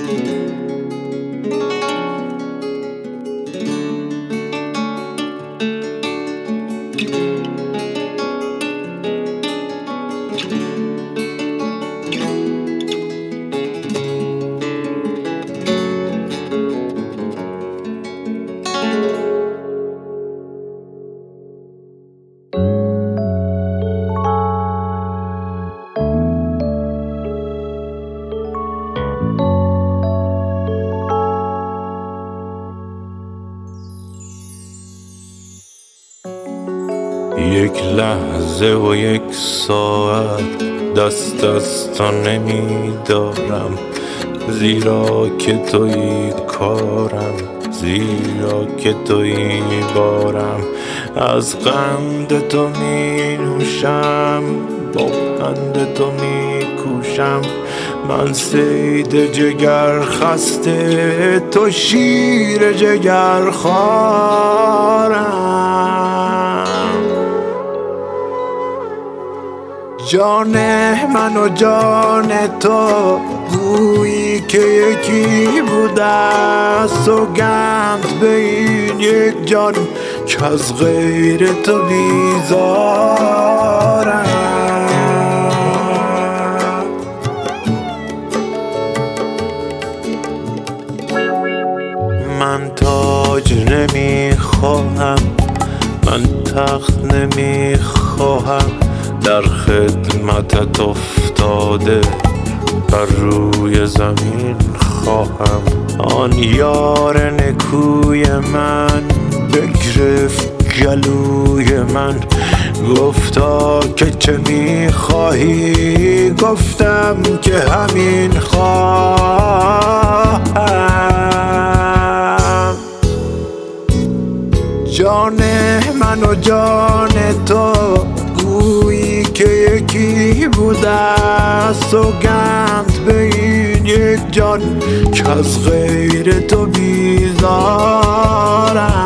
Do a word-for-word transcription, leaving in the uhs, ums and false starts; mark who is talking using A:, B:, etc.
A: یک لحظه و یک ساعت دست از تو نمی دارم، زیرا که تویی کارم، زیرا که تویی بارم. از قند تو می نوشم، با پند تو می کوشم. من صید جگر خسته، تو شیر جگر خوارم. جان من و جان تو گویی که یکی بوده، سوگند به این یک جان که از غیر تو بیزارم. من تاج نمی خواهم، من تخت نمی خواهم، در خدمتت افتاده بر روی زمین خواهم. آن یار نکوی من بگرفت گلوی من، گفتا که چه میخواهی؟ گفتم که همین خواهم. جان من و جان تو گویی که یکی بوده، سوگند به این یک جان که از غیر تو بیزارم.